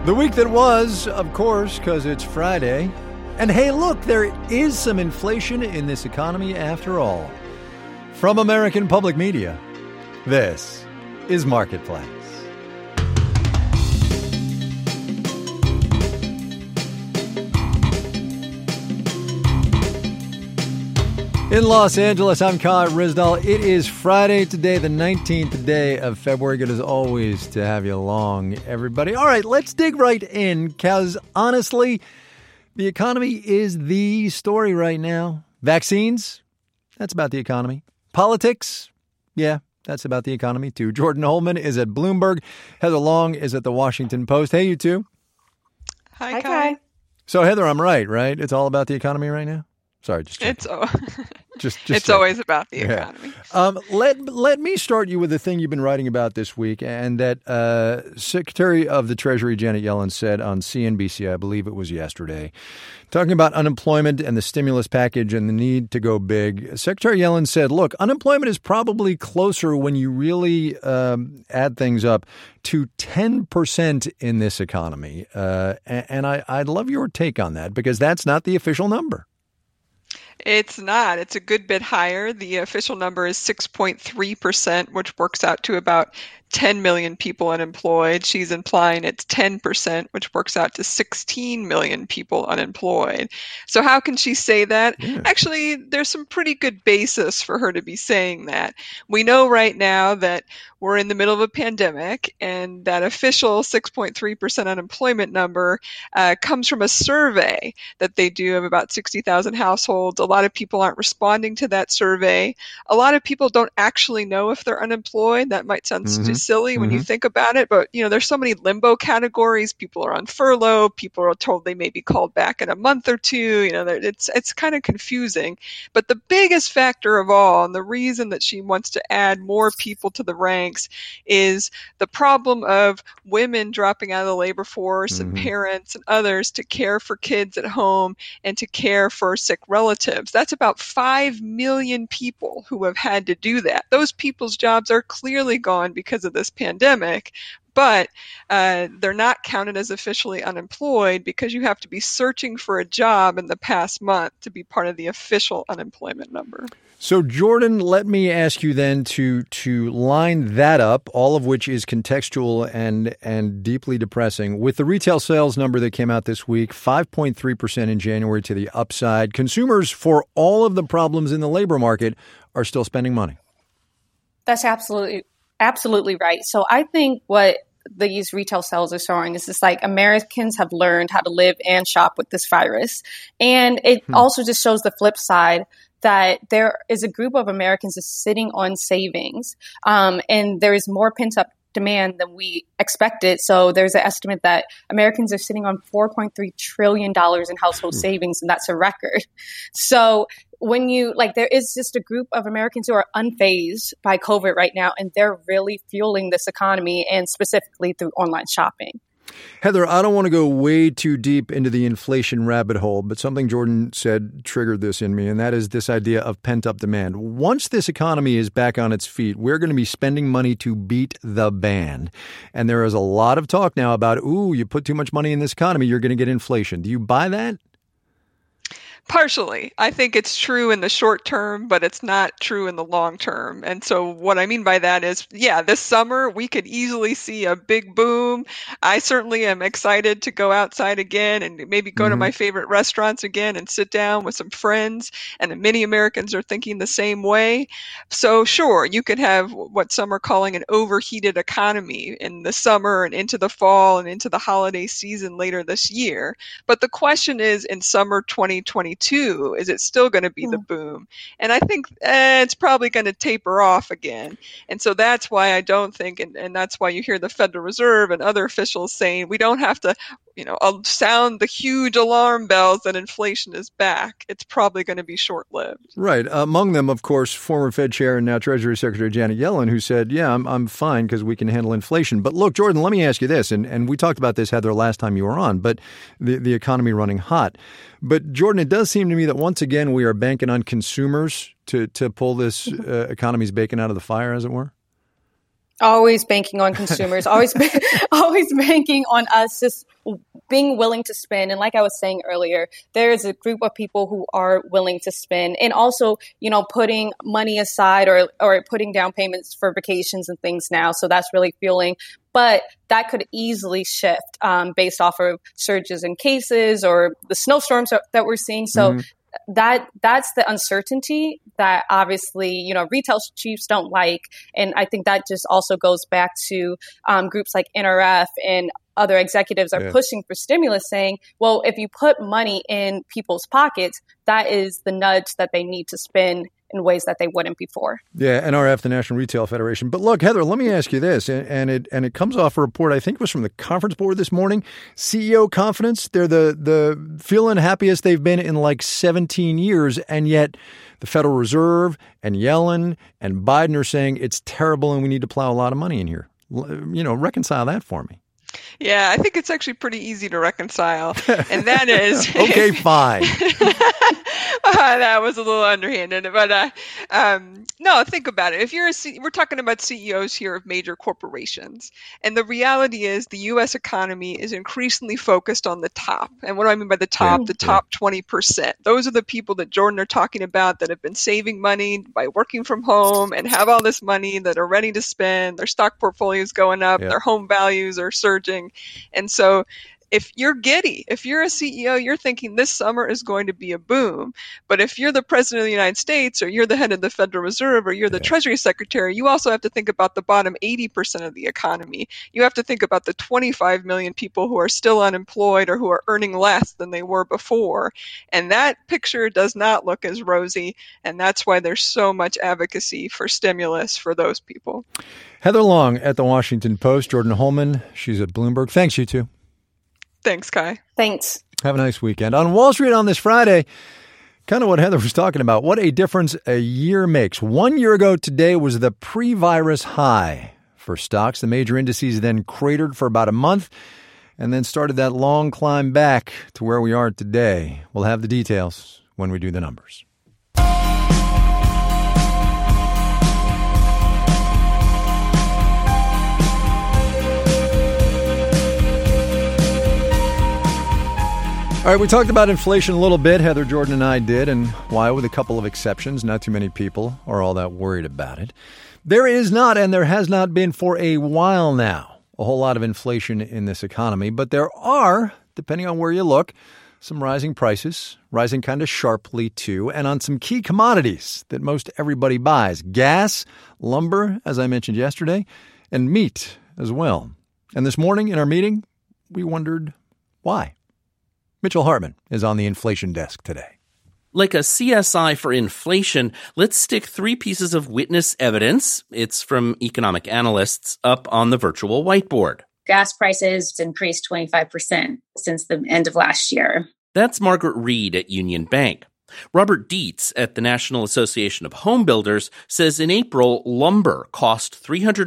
The week that was, of course, because it's Friday. And hey, look, there is some inflation in this economy after all. From American Public Media, this is Marketplace. In Los Angeles, I'm Kai Rizdal. It is Friday today, the 19th day of February. Good as always to have you along, everybody. All right, let's dig right in, because honestly, the economy is the story right now. Vaccines, that's about the economy. Politics, yeah, that's about the economy too. Jordan Holman is at Bloomberg. Heather Long is at the Washington Post. Hey, you two. Hi, Kai. So, Heather, I'm right? It's all about the economy right now? Sorry, just it's always about the economy. Let me start you with the thing you've been writing about this week, and that Secretary of the Treasury Janet Yellen said on CNBC, I believe it was yesterday, talking about unemployment and the stimulus package and the need to go big. Secretary Yellen said, look, unemployment is probably closer when you really add things up to 10% in this economy. And I'd love your take on that, because that's not the official number. It's not. It's a good bit higher. The official number is 6.3%, which works out to about 10 million people unemployed. She's implying it's 10%, which works out to 16 million people unemployed. So how can she say that? Yeah. Actually, there's some pretty good basis for her to be saying that. We know right now that we're in the middle of a pandemic, and that official 6.3% unemployment number comes from a survey that they do of about 60,000 households. A lot of people aren't responding to that survey. A lot of people don't actually know if they're unemployed. That might sound silly when you think about it, but there's so many limbo categories. People are on furlough. People are told they may be called back in a month or two. It's kind of confusing. But the biggest factor of all, and the reason that she wants to add more people to the ranks, is the problem of women dropping out of the labor force and parents and others to care for kids at home and to care for sick relatives. That's about 5 million people who have had to do that. Those people's jobs are clearly gone because of this pandemic, but they're not counted as officially unemployed because you have to be searching for a job in the past month to be part of the official unemployment number. So, Jordan, let me ask you then to line that up, all of which is contextual and deeply depressing, with the retail sales number that came out this week, 5.3% in January to the upside. Consumers, for all of the problems in the labor market, are still spending money. That's absolutely right. So I think what these retail sales are showing is just like Americans have learned how to live and shop with this virus. And it also just shows the flip side, that there is a group of Americans just sitting on savings, and there is more pent-up demand than we expected. So there's an estimate that Americans are sitting on $4.3 trillion in household savings, and that's a record. So when there is just a group of Americans who are unfazed by COVID right now, and they're really fueling this economy, and specifically through online shopping. Heather, I don't want to go way too deep into the inflation rabbit hole, but something Jordan said triggered this in me, and that is this idea of pent-up demand. Once this economy is back on its feet, we're going to be spending money to beat the band. And there is a lot of talk now about, you put too much money in this economy, you're going to get inflation. Do you buy that? Partially. I think it's true in the short term, but it's not true in the long term. And so what I mean by that is, this summer we could easily see a big boom. I certainly am excited to go outside again and maybe go to my favorite restaurants again and sit down with some friends. And many Americans are thinking the same way. So sure, you could have what some are calling an overheated economy in the summer and into the fall and into the holiday season later this year. But the question is, in summer 2022, is it still going to be the boom? And I think it's probably going to taper off again. And so that's why I don't think, and that's why you hear the Federal Reserve and other officials saying we don't have to, sound the huge alarm bells that inflation is back. It's probably going to be short-lived. Right. Among them, of course, former Fed Chair and now Treasury Secretary Janet Yellen, who said, I'm fine because we can handle inflation. But look, Jordan, let me ask you this, and we talked about this, Heather, last time you were on, but the economy running hot. But Jordan, it does seem to me that once again we are banking on consumers to pull this economy's bacon out of the fire, as it were. Always banking on consumers, always banking on us just being willing to spend. And like I was saying earlier, there is a group of people who are willing to spend, and also, putting money aside or putting down payments for vacations and things now. So that's really fueling. But that could easily shift based off of surges in cases or the snowstorms that we're seeing. So that's the uncertainty that obviously, retail chiefs don't like. And I think that just also goes back to groups like NRF and other executives are pushing for stimulus, saying, well, if you put money in people's pockets, that is the nudge that they need to spend in ways that they wouldn't before. Yeah, NRF, the National Retail Federation. But look, Heather, let me ask you this, and it comes off a report, I think it was from the conference board this morning, CEO confidence. They're the feeling happiest they've been in like 17 years, and yet the Federal Reserve and Yellen and Biden are saying it's terrible and we need to plow a lot of money in here. Reconcile that for me. Yeah, I think it's actually pretty easy to reconcile. And that is... Okay, fine. That was a little underhanded. But no, think about it. We're talking about CEOs here of major corporations. And the reality is the U.S. economy is increasingly focused on the top. And what do I mean by the top? The top 20%. Those are the people that Jordan are talking about that have been saving money by working from home and have all this money that are ready to spend. Their stock portfolios going up. Their home values are surging. And so if you're giddy, if you're a CEO, you're thinking this summer is going to be a boom. But if you're the president of the United States, or you're the head of the Federal Reserve, or you're the Treasury Secretary, you also have to think about the bottom 80% of the economy. You have to think about the 25 million people who are still unemployed or who are earning less than they were before. And that picture does not look as rosy. And that's why there's so much advocacy for stimulus for those people. Heather Long at The Washington Post, Jordan Holman, she's at Bloomberg. Thanks, you two. Thanks, Kai. Thanks. Have a nice weekend. On Wall Street on this Friday, kind of what Heather was talking about, what a difference a year makes. 1 year ago today was the pre-virus high for stocks. The major indices then cratered for about a month and then started that long climb back to where we are today. We'll have the details when we do the numbers. All right, we talked about inflation a little bit. Heather, Jordan, and I did, and why, with a couple of exceptions. Not too many people are all that worried about it. There is not, and there has not been for a while now, a whole lot of inflation in this economy. But there are, depending on where you look, some rising prices, rising kind of sharply too, and on some key commodities that most everybody buys. Gas, lumber, as I mentioned yesterday, and meat as well. And this morning in our meeting, we wondered why. Mitchell Hartman is on the inflation desk today. Like a CSI for inflation, let's stick 3 pieces of witness evidence, it's from economic analysts, up on the virtual whiteboard. Gas prices increased 25% since the end of last year. That's Margaret Reed at Union Bank. Robert Dietz at the National Association of Home Builders says in April, lumber cost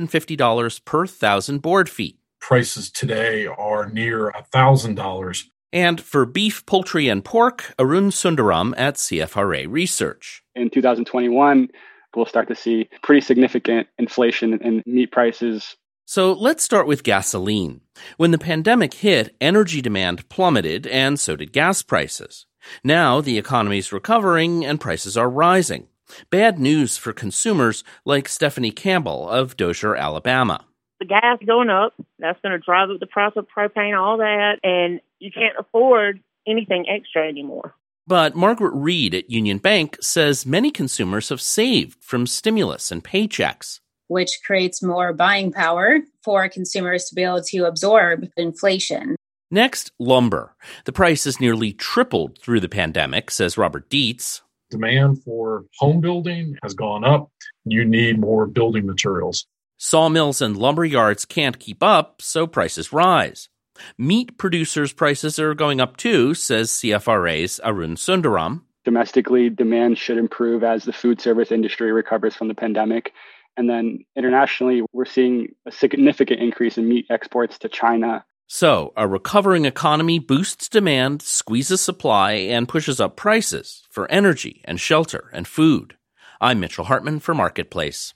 $350 per 1,000 board feet. Prices today are near $1,000. And for beef, poultry, and pork, Arun Sundaram at CFRA Research. In 2021, we'll start to see pretty significant inflation in meat prices. So let's start with gasoline. When the pandemic hit, energy demand plummeted, and so did gas prices. Now the economy's recovering and prices are rising. Bad news for consumers like Stephanie Campbell of Dozier, Alabama. The gas going up, that's going to drive up the price of propane, all that, and you can't afford anything extra anymore. But Margaret Reed at Union Bank says many consumers have saved from stimulus and paychecks, which creates more buying power for consumers to be able to absorb inflation. Next, lumber. The price has nearly tripled through the pandemic, says Robert Dietz. Demand for home building has gone up. You need more building materials. Sawmills and lumber yards can't keep up, so prices rise. Meat producers' prices are going up too, says CFRA's Arun Sundaram. Domestically, demand should improve as the food service industry recovers from the pandemic. And then internationally, we're seeing a significant increase in meat exports to China. So, a recovering economy boosts demand, squeezes supply, and pushes up prices for energy and shelter and food. I'm Mitchell Hartman for Marketplace.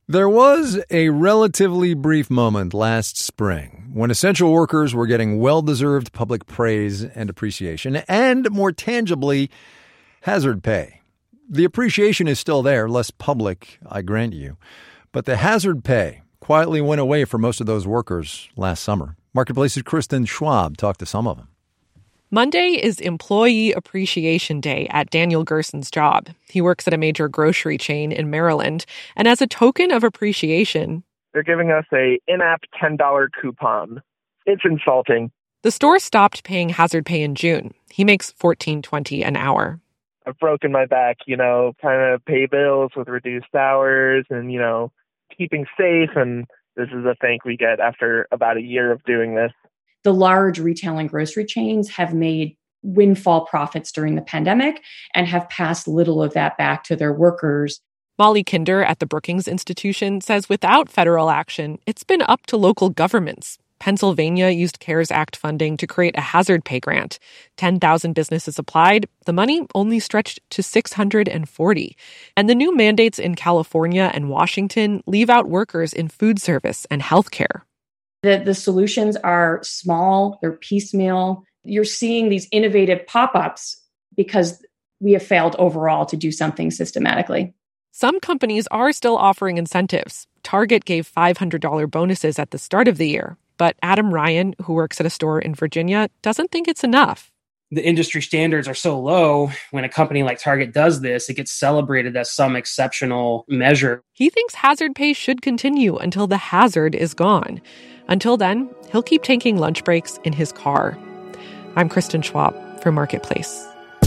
There was a relatively brief moment last spring when essential workers were getting well-deserved public praise and appreciation, and more tangibly, hazard pay. The appreciation is still there, less public, I grant you, but the hazard pay quietly went away for most of those workers last summer. Marketplace's Kristen Schwab talked to some of them. Monday is Employee Appreciation Day at Daniel Gerson's job. He works at a major grocery chain in Maryland, and as a token of appreciation, they're giving us a in-app $10 coupon. It's insulting. The store stopped paying hazard pay in June. He makes $14.20 an hour. I've broken my back, trying to pay bills with reduced hours and, keeping safe, and this is a thank we get after about a year of doing this. The large retail and grocery chains have made windfall profits during the pandemic and have passed little of that back to their workers. Molly Kinder at the Brookings Institution says without federal action, it's been up to local governments. Pennsylvania used CARES Act funding to create a hazard pay grant. 10,000 businesses applied. The money only stretched to 640. And the new mandates in California and Washington leave out workers in food service and healthcare. The solutions are small, they're piecemeal. You're seeing these innovative pop-ups because we have failed overall to do something systematically. Some companies are still offering incentives. Target gave $500 bonuses at the start of the year. But Adam Ryan, who works at a store in Virginia, doesn't think it's enough. The industry standards are so low. When a company like Target does this, it gets celebrated as some exceptional measure. He thinks hazard pay should continue until the hazard is gone. Until then, he'll keep taking lunch breaks in his car. I'm Kristen Schwab for Marketplace.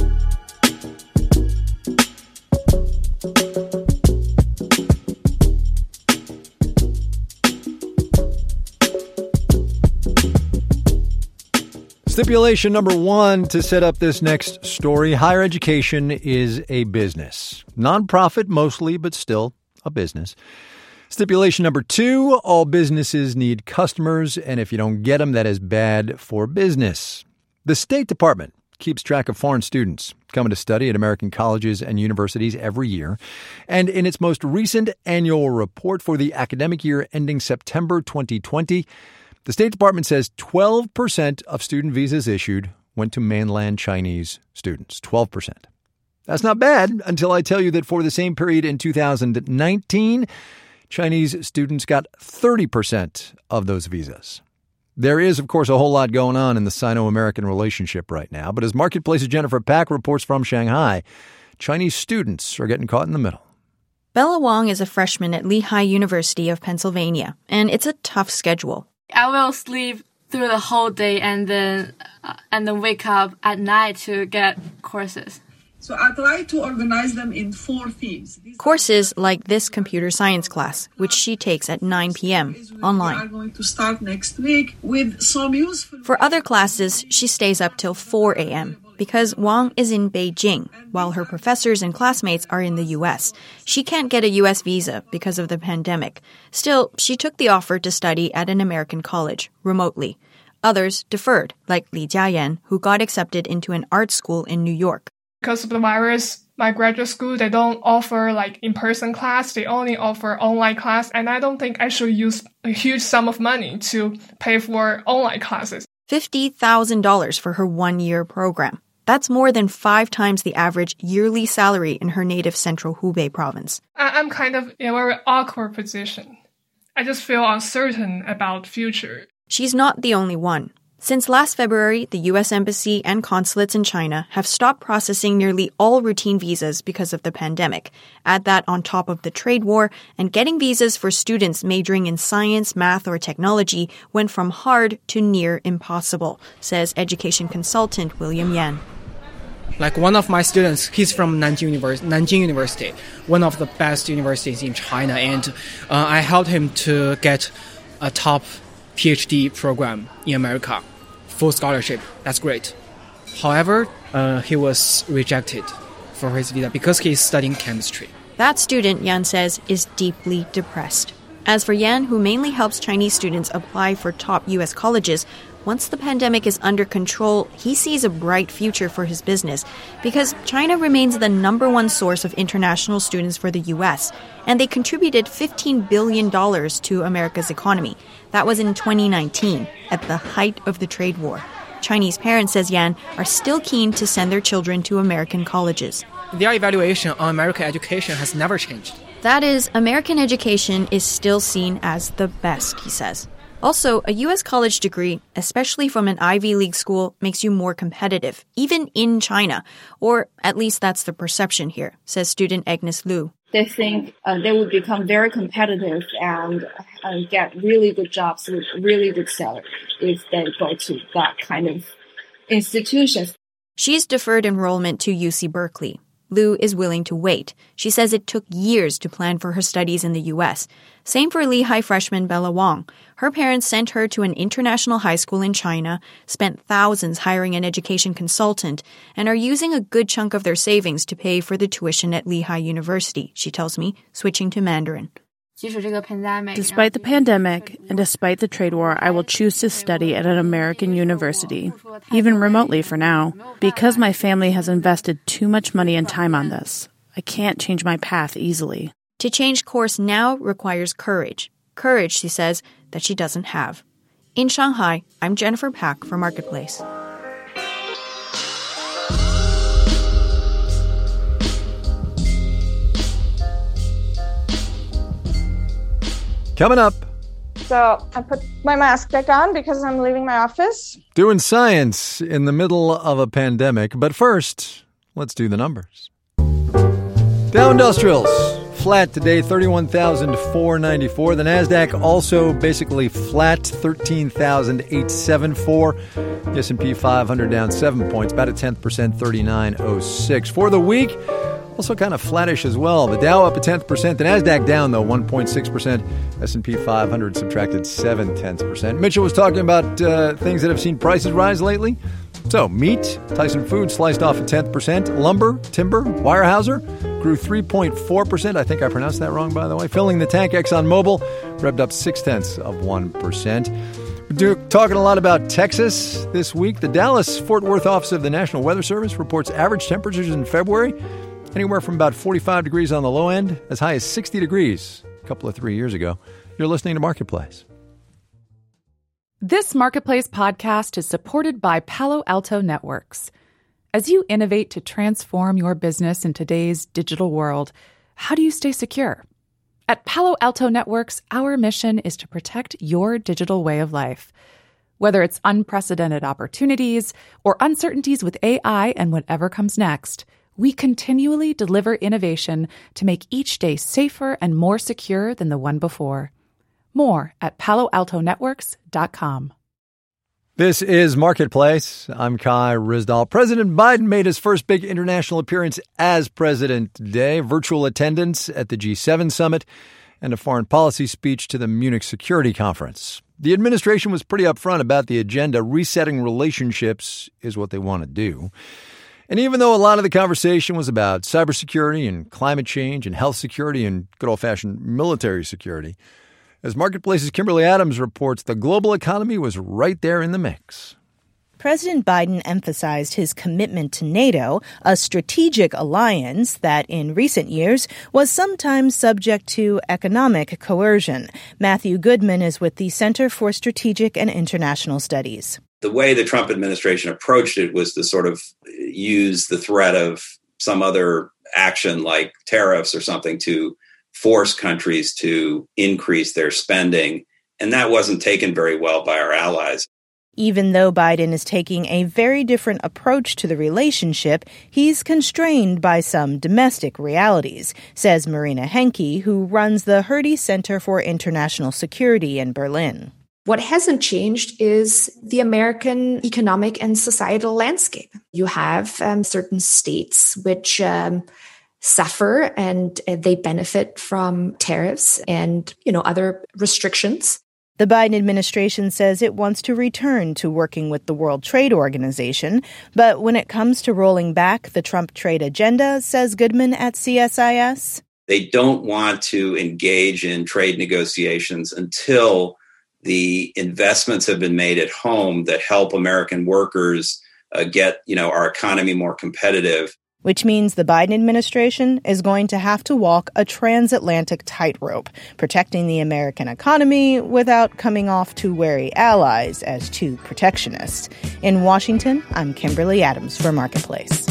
Stipulation number one to set up this next story: higher education is a business. Nonprofit mostly, but still a business. Stipulation number two: all businesses need customers, and if you don't get them, that is bad for business. The State Department keeps track of foreign students coming to study at American colleges and universities every year. And in its most recent annual report for the academic year ending September 2020, the State Department says 12% of student visas issued went to mainland Chinese students. 12%. That's not bad until I tell you that for the same period in 2019, Chinese students got 30% of those visas. There is, of course, a whole lot going on in the Sino-American relationship right now. But as Marketplace's Jennifer Pack reports from Shanghai, Chinese students are getting caught in the middle. Bella Wong is a freshman at Lehigh University of Pennsylvania, and it's a tough schedule. I will sleep through the whole day and then wake up at night to get courses. So I try to organize them in 4 themes. Courses like this computer science class, which she takes at 9 p.m. online. We are going to start next week with some useful... For other classes, she stays up till 4 a.m. because Wang is in Beijing, while her professors and classmates are in the U.S. She can't get a U.S. visa because of the pandemic. Still, she took the offer to study at an American college, remotely. Others deferred, like Li Jiayan, who got accepted into an art school in New York. Because of the virus, my graduate school, they don't offer in-person class. They only offer online class. And I don't think I should use a huge sum of money to pay for online classes. $50,000 for her 1-year program. That's more than 5 times the average yearly salary in her native central Hubei province. I'm kind of in a very awkward position. I just feel uncertain about the future. She's not the only one. Since last February, the U.S. Embassy and consulates in China have stopped processing nearly all routine visas because of the pandemic. Add that on top of the trade war, and getting visas for students majoring in science, math, or technology went from hard to near impossible, says education consultant William Yan. Like one of my students, he's from Nanjing University, one of the best universities in China, and I helped him to get a top PhD program in America. Full scholarship. That's great. However, he was rejected for his visa because he's studying chemistry. That student, Yan says, is deeply depressed. As for Yan, who mainly helps Chinese students apply for top U.S. colleges, once the pandemic is under control, he sees a bright future for his business because China remains the number one source of international students for the U.S., and they contributed $15 billion to America's economy. That was in 2019, at the height of the trade war. Chinese parents, says Yan, are still keen to send their children to American colleges. Their evaluation on American education has never changed. That is, American education is still seen as the best, he says. Also, a U.S. college degree, especially from an Ivy League school, makes you more competitive, even in China. Or at least that's the perception here, says student Agnes Liu. They think they would become very competitive and get really good jobs with really good salary if they go to that kind of institutions. She's deferred enrollment to UC Berkeley. Liu is willing to wait. She says it took years to plan for her studies in the U.S. Same for Lehigh freshman Bella Wong. Her parents sent her to an international high school in China, spent thousands hiring an education consultant, and are using a good chunk of their savings to pay for the tuition at Lehigh University, she tells me, switching to Mandarin. Despite the pandemic and despite the trade war, I will choose to study at an American university, even remotely for now, because my family has invested too much money and time on this. I can't change my path easily. To change course now requires courage. Courage, she says, that she doesn't have. In Shanghai, I'm Jennifer Pak for Marketplace. Coming up. So I put my mask back on because I'm leaving my office. Doing science in the middle of a pandemic. But first, let's do the numbers. Dow Industrials, flat today, 31,494. The NASDAQ also basically flat, 13,874. The S&P 500 down 7 points, about a 10%, 39.06. For the week, also kind of flattish as well. The Dow up a 10%. The NASDAQ down, though, 1.6%. S&P 500 subtracted 0.7%. Mitchell was talking about things that have seen prices rise lately. So, meat, Tyson Foods sliced off a 10%. Lumber, timber, Weyerhaeuser grew 3.4%. I think I pronounced that wrong, by the way. Filling the tank, ExxonMobil revved up 0.6%. We're talking a lot about Texas this week. The Dallas-Fort Worth office of the National Weather Service reports average temperatures in February anywhere from about 45 degrees on the low end, as high as 60 degrees a couple of 3 years ago. You're listening to Marketplace. This Marketplace podcast is supported by Palo Alto Networks. As you innovate to transform your business in today's digital world, how do you stay secure? At Palo Alto Networks, our mission is to protect your digital way of life. Whether it's unprecedented opportunities or uncertainties with AI and whatever comes next, we continually deliver innovation to make each day safer and more secure than the one before. More at PaloAltoNetworks.com. This is Marketplace. I'm Kai Ryssdal. President Biden made his first big international appearance as president today. Virtual attendance at the G7 summit and a foreign policy speech to the Munich Security Conference. The administration was pretty upfront about the agenda. Resetting relationships is what they want to do. And even though a lot of the conversation was about cybersecurity and climate change and health security and good old-fashioned military security, as Marketplace's Kimberly Adams reports, the global economy was right there in the mix. President Biden emphasized his commitment to NATO, a strategic alliance that in recent years was sometimes subject to economic coercion. Matthew Goodman is with the Center for Strategic and International Studies. The way the Trump administration approached it was to sort of use the threat of some other action like tariffs or something to force countries to increase their spending. And that wasn't taken very well by our allies. Even though Biden is taking a very different approach to the relationship, he's constrained by some domestic realities, says Marina Henke, who runs the Hertie Center for International Security in Berlin. What hasn't changed is the American economic and societal landscape. You have certain states which suffer and they benefit from tariffs and, other restrictions. The Biden administration says it wants to return to working with the World Trade Organization. But when it comes to rolling back the Trump trade agenda, says Goodman at CSIS, they don't want to engage in trade negotiations until the investments have been made at home that help American workers get, our economy more competitive. Which means the Biden administration is going to have to walk a transatlantic tightrope, protecting the American economy without coming off to wary allies as too protectionist. In Washington, I'm Kimberly Adams for Marketplace.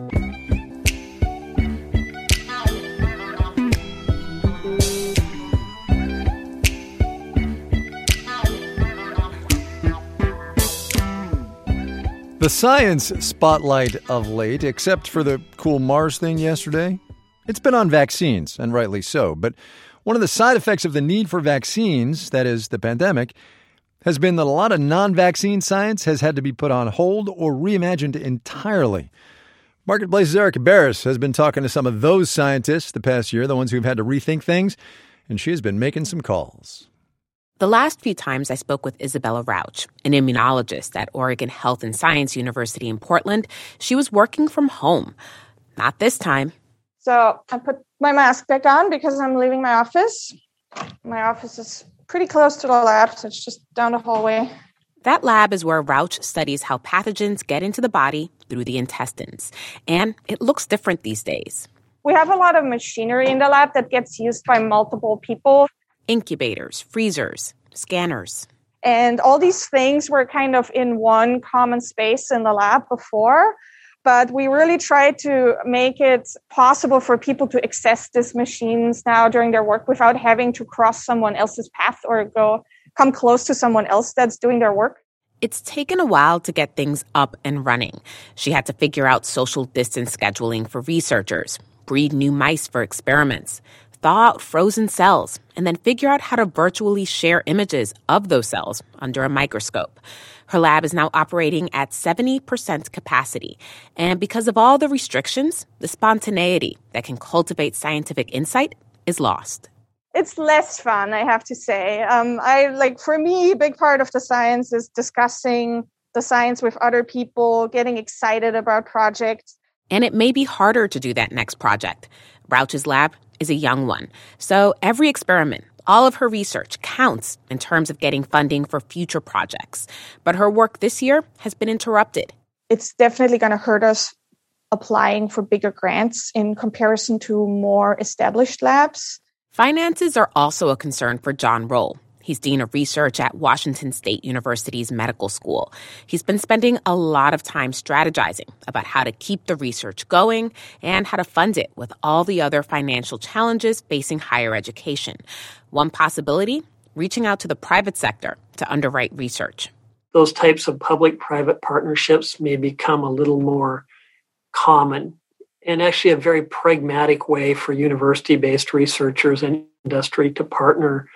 The science spotlight of late, except for the cool Mars thing yesterday, it's been on vaccines, and rightly so. But one of the side effects of the need for vaccines, that is, the pandemic, has been that a lot of non-vaccine science has had to be put on hold or reimagined entirely. Marketplace's Erica Barris has been talking to some of those scientists the past year, the ones who've had to rethink things, and she has been making some calls. The last few times I spoke with Isabella Rauch, an immunologist at Oregon Health and Science University in Portland. She was working from home. Not this time. So I put my mask back on because I'm leaving my office. My office is pretty close to the lab, so it's just down the hallway. That lab is where Rauch studies how pathogens get into the body through the intestines. And it looks different these days. We have a lot of machinery in the lab that gets used by multiple people. Incubators, freezers, scanners. And all these things were kind of in one common space in the lab before, but we really tried to make it possible for people to access these machines now during their work without having to cross someone else's path or come close to someone else that's doing their work. It's taken a while to get things up and running. She had to figure out social distance scheduling for researchers, breed new mice for experiments, thaw out frozen cells, and then figure out how to virtually share images of those cells under a microscope. Her lab is now operating at 70% capacity. And because of all the restrictions, the spontaneity that can cultivate scientific insight is lost. It's less fun, I have to say. For me, a big part of the science is discussing the science with other people, getting excited about projects. And it may be harder to do that next project. Rauch's lab is a young one. So every experiment, all of her research counts in terms of getting funding for future projects. But her work this year has been interrupted. It's definitely going to hurt us applying for bigger grants in comparison to more established labs. Finances are also a concern for John Roll. He's dean of research at Washington State University's medical school. He's been spending a lot of time strategizing about how to keep the research going and how to fund it with all the other financial challenges facing higher education. One possibility, reaching out to the private sector to underwrite research. Those types of public-private partnerships may become a little more common and actually a very pragmatic way for university-based researchers and industry to partner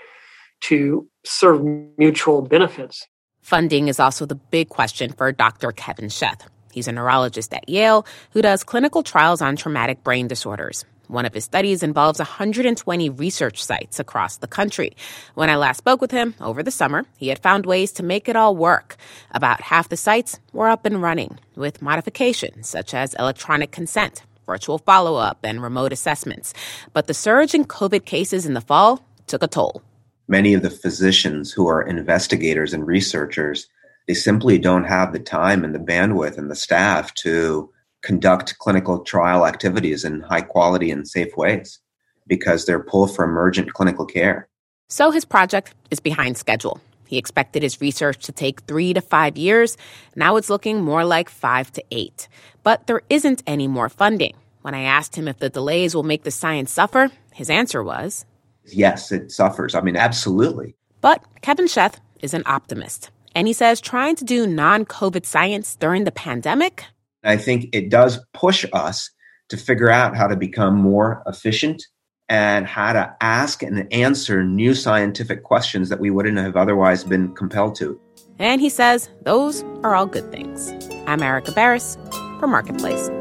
to serve mutual benefits. Funding is also the big question for Dr. Kevin Sheth. He's a neurologist at Yale who does clinical trials on traumatic brain disorders. One of his studies involves 120 research sites across the country. When I last spoke with him over the summer, he had found ways to make it all work. About half the sites were up and running with modifications such as electronic consent, virtual follow-up, and remote assessments. But the surge in COVID cases in the fall took a toll. Many of the physicians who are investigators and researchers, they simply don't have the time and the bandwidth and the staff to conduct clinical trial activities in high quality and safe ways because they're pulled for emergent clinical care. So his project is behind schedule. He expected his research to take 3 to 5 years. Now it's looking more like 5 to 8. But there isn't any more funding. When I asked him if the delays will make the science suffer, his answer was, yes, it suffers. Absolutely. But Kevin Sheth is an optimist. And he says trying to do non-COVID science during the pandemic, I think it does push us to figure out how to become more efficient and how to ask and answer new scientific questions that we wouldn't have otherwise been compelled to. And he says those are all good things. I'm Erica Barris for Marketplace.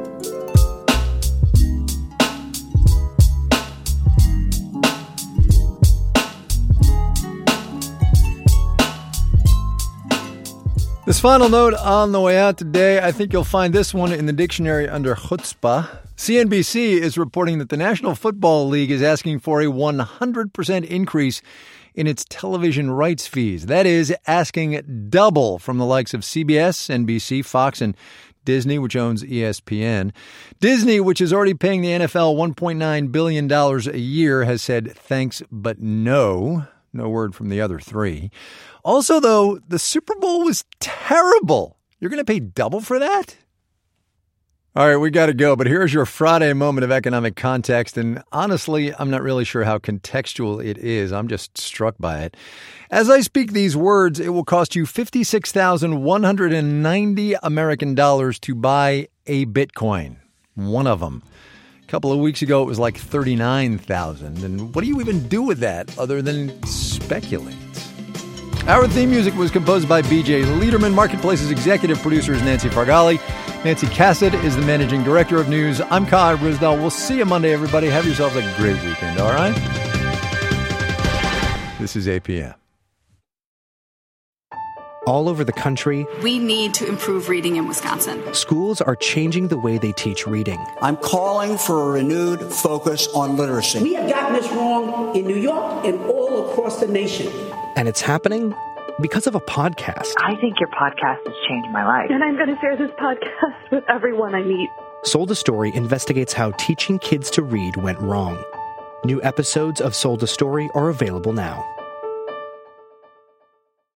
This final note on the way out today, I think you'll find this one in the dictionary under chutzpah. CNBC is reporting that the National Football League is asking for a 100% increase in its television rights fees. That is, asking double from the likes of CBS, NBC, Fox, and Disney, which owns ESPN. Disney, which is already paying the NFL $1.9 billion a year, has said thanks but no. No word from the other three. Also, though, the Super Bowl was terrible. You're going to pay double for that? All right, we got to go, but here's your Friday moment of economic context, and honestly, I'm not really sure how contextual it is. I'm just struck by it. As I speak these words, it will cost you $56,190 American dollars to buy a Bitcoin, one of them. A couple of weeks ago, it was like $39,000, and what do you even do with that other than speculate? Our theme music was composed by BJ Liederman. Marketplace's executive producer is Nancy Fargali. Nancy Cassett is the managing director of news. I'm Kai Risdell. We'll see you Monday, everybody. Have yourselves a great weekend, all right? This is APM. All over the country, we need to improve reading in Wisconsin. Schools are changing the way they teach reading. I'm calling for a renewed focus on literacy. We have gotten this wrong in New York and all across the nation. And it's happening because of a podcast. I think your podcast has changed my life. And I'm going to share this podcast with everyone I meet. Sold a Story investigates how teaching kids to read went wrong. New episodes of Sold a Story are available now.